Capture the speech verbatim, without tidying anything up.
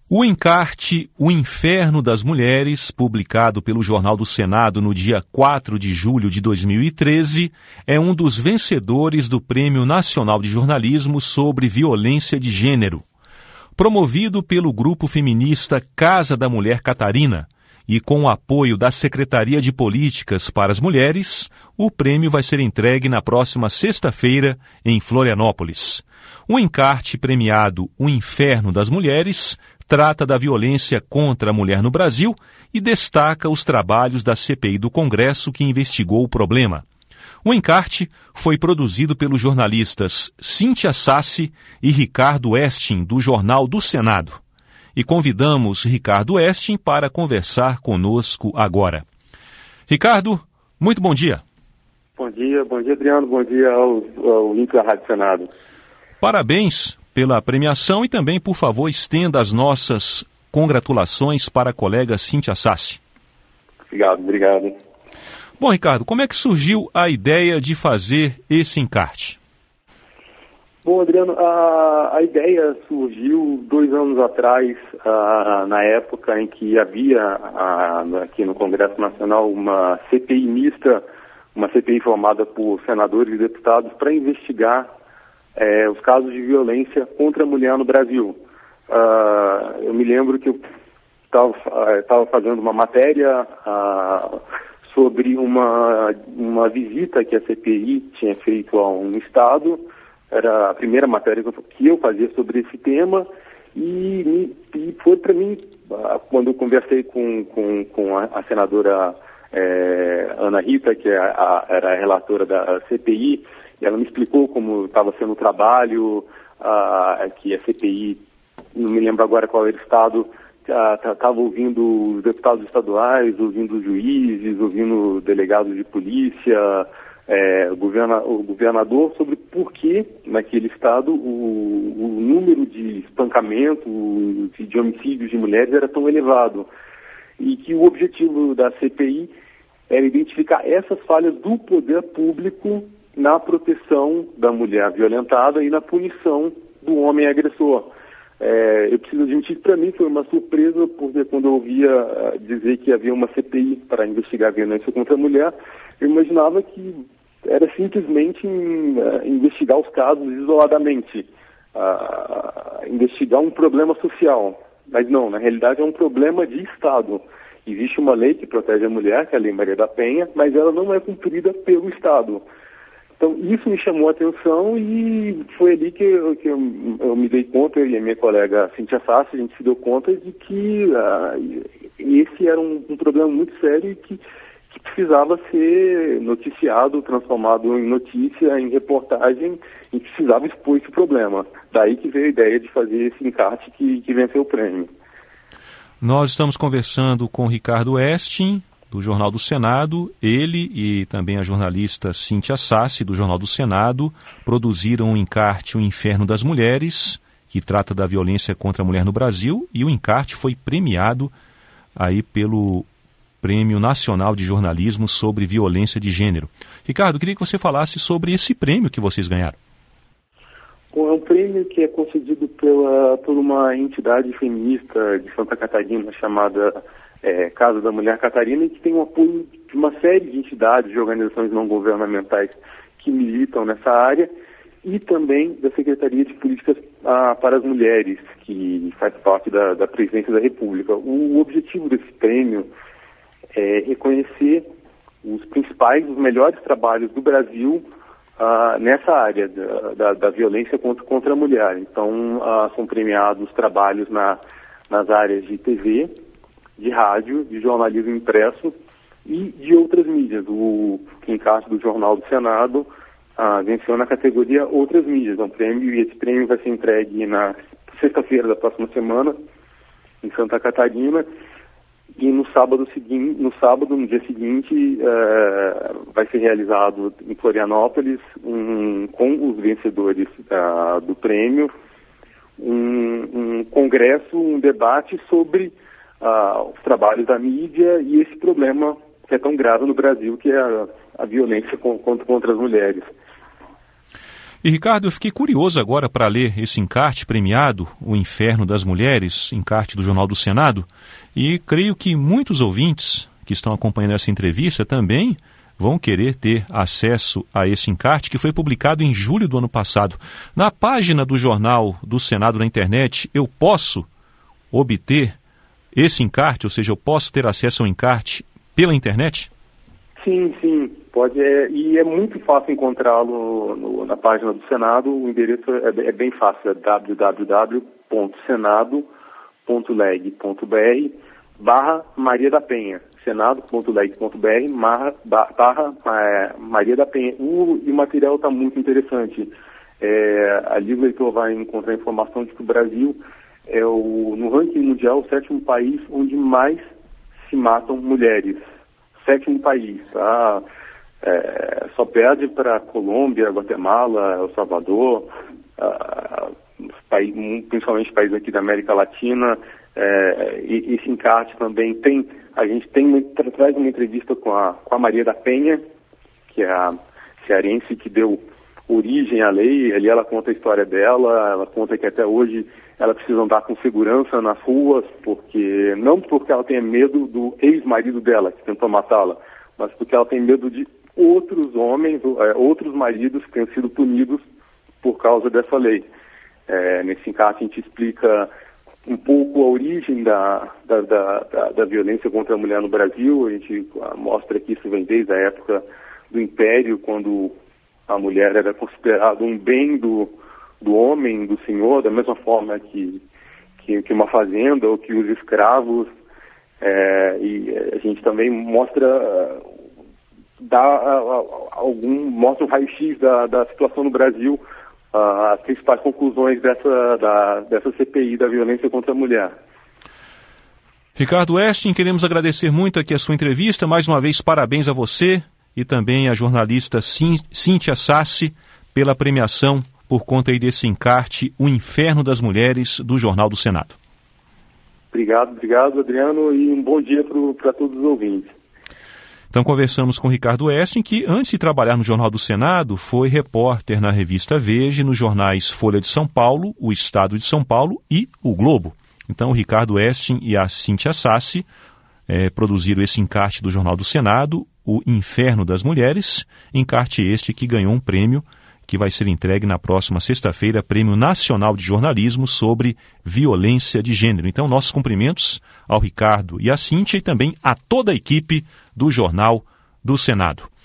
O encarte O Inferno das Mulheres, publicado pelo Jornal do Senado no dia quatro de julho de dois mil e treze, é um dos vencedores do Prêmio Nacional de Jornalismo sobre Violência de Gênero. Promovido pelo grupo feminista Casa da Mulher Catarina e com o apoio da Secretaria de Políticas para as Mulheres, o prêmio vai ser entregue na próxima sexta-feira em Florianópolis. O encarte premiado O Inferno das Mulheres trata da violência contra a mulher no Brasil e destaca os trabalhos da C P I do Congresso que investigou o problema. O encarte foi produzido pelos jornalistas Cíntia Sassi e Ricardo Estin, do Jornal do Senado. E convidamos Ricardo Estin para conversar conosco agora. Ricardo, muito bom dia. Bom dia, bom dia, Adriano, bom dia ao, ao link da Rádio Senado. Parabéns pela premiação e também, por favor, estenda as nossas congratulações para a colega Cíntia Sassi. Obrigado, obrigado. Bom, Ricardo, como é que surgiu a ideia de fazer esse encarte? Bom, Adriano, a, a ideia surgiu dois anos atrás, a, na época em que havia a, aqui no Congresso Nacional uma C P I mista, uma C P I formada por senadores e deputados para investigar É, os casos de violência contra a mulher no Brasil. Uh, eu me lembro que eu estava fazendo uma matéria uh, sobre uma, uma visita que a C P I tinha feito a um estado. Era a primeira matéria que eu fazia sobre esse tema e, e foi para mim, uh, quando eu conversei com, com, com a, a senadora é, Ana Rita, que é a, era a relatora da C P I, ela me explicou como estava sendo o trabalho, uh, que a C P I, não me lembro agora qual era o estado, estava uh, ouvindo os deputados estaduais, ouvindo os juízes, ouvindo delegados de polícia, é, o, governa, o governador, sobre por que naquele estado o, o número de espancamento, de, de homicídios de mulheres era tão elevado. E que o objetivo da C P I era identificar essas falhas do poder público na proteção da mulher violentada e na punição do homem agressor. É, eu preciso admitir que para mim foi uma surpresa, porque quando eu ouvia uh, dizer que havia uma C P I para investigar a violência contra a mulher, eu imaginava que era simplesmente uh, investigar os casos isoladamente, uh, investigar um problema social. Mas não, na realidade é um problema de Estado. Existe uma lei que protege a mulher, que é a Lei Maria da Penha, mas ela não é cumprida pelo Estado. Então, isso me chamou a atenção e foi ali que, eu, que eu, eu me dei conta, eu e a minha colega Cíntia Sassi, a gente se deu conta de que uh, esse era um, um problema muito sério e que, que precisava ser noticiado, transformado em notícia, em reportagem, e precisava expor esse problema. Daí que veio a ideia de fazer esse encarte que, que venceu o prêmio. Nós estamos conversando com Ricardo Estin, do Jornal do Senado. Ele e também a jornalista Cíntia Sassi, do Jornal do Senado, produziram o encarte O Inferno das Mulheres, que trata da violência contra a mulher no Brasil, e o encarte foi premiado aí pelo Prêmio Nacional de Jornalismo sobre Violência de Gênero. Ricardo, queria que você falasse sobre esse prêmio que vocês ganharam. Bom, é um prêmio que é concedido pela, por uma entidade feminista de Santa Catarina chamada É, Casa da Mulher Catarina, e que tem o apoio de uma série de entidades, de organizações não governamentais que militam nessa área, e também da Secretaria de Políticas ah, para as Mulheres, que faz parte da, da Presidência da República. O objetivo desse prêmio é reconhecer os principais, os melhores trabalhos do Brasil ah, nessa área da, da, da violência contra, contra a mulher. Então, ah, são premiados trabalhos na, nas áreas de T V, de rádio, de jornalismo impresso e de outras mídias. O encarte do Jornal do Senado ah, venceu na categoria Outras Mídias. É um prêmio, e esse prêmio vai ser entregue na sexta-feira da próxima semana, em Santa Catarina, e no sábado seguinte, no sábado, no dia seguinte, eh, vai ser realizado em Florianópolis, um, com os vencedores ah, do prêmio, um, um congresso, um debate sobre Uh, os trabalhos da mídia e esse problema que é tão grave no Brasil, que é a, a violência com, contra, contra as mulheres. E, Ricardo, eu fiquei curioso agora para ler esse encarte premiado, O Inferno das Mulheres, encarte do Jornal do Senado, e creio que muitos ouvintes que estão acompanhando essa entrevista também vão querer ter acesso a esse encarte que foi publicado em julho do ano passado. Na página do Jornal do Senado na internet, eu posso obter esse encarte, ou seja, eu posso ter acesso ao encarte pela internet? Sim, sim, pode, é, e é muito fácil encontrá-lo no, na página do Senado. O endereço é, é bem fácil, é w w w ponto senado ponto leg ponto b r barra Maria da Penha, senado ponto leg ponto b r barra, barra é, Maria da Penha. O, e o material está muito interessante. É, ali o leitor vai encontrar informação de que o Brasil é, o, no ranking mundial, o sétimo país onde mais se matam mulheres. Sétimo país, tá? É, só perde para Colômbia, Guatemala, El Salvador, uh, país, principalmente países aqui da América Latina. É, e esse encarte também tem, a gente tem tra, traz uma entrevista com a, com a Maria da Penha, que é a cearense que deu origem à lei. Ali ela conta a história dela, ela conta que até hoje ela precisa andar com segurança nas ruas, porque não porque ela tenha medo do ex-marido dela, que tentou matá-la, mas porque ela tem medo de outros homens, é, outros maridos que tenham sido punidos por causa dessa lei. É, nesse encarte a gente explica um pouco a origem da, da, da, da, da violência contra a mulher no Brasil. A gente mostra que isso vem desde a época do Império, quando a mulher era considerada um bem do do homem, do senhor, da mesma forma que, que, que uma fazenda ou que os escravos. É, e a gente também mostra, dá algum, mostra um raio-x da, da situação no Brasil, uh, as principais conclusões dessa, da, dessa C P I da violência contra a mulher. Ricardo Westin, queremos agradecer muito aqui a sua entrevista. Mais uma vez, parabéns a você e também a jornalista Cíntia Sassi pela premiação por conta aí desse encarte, O Inferno das Mulheres, do Jornal do Senado. Obrigado, obrigado, Adriano, e um bom dia para todos os ouvintes. Então conversamos com Ricardo Westin, que antes de trabalhar no Jornal do Senado, foi repórter na revista Veja, nos jornais Folha de São Paulo, O Estado de São Paulo e O Globo. Então o Ricardo Westin e a Cíntia Sassi é, produziram esse encarte do Jornal do Senado, O Inferno das Mulheres, encarte este que ganhou um prêmio que vai ser entregue na próxima sexta-feira, Prêmio Nacional de Jornalismo sobre Violência de Gênero. Então, nossos cumprimentos ao Ricardo e à Cíntia e também a toda a equipe do Jornal do Senado.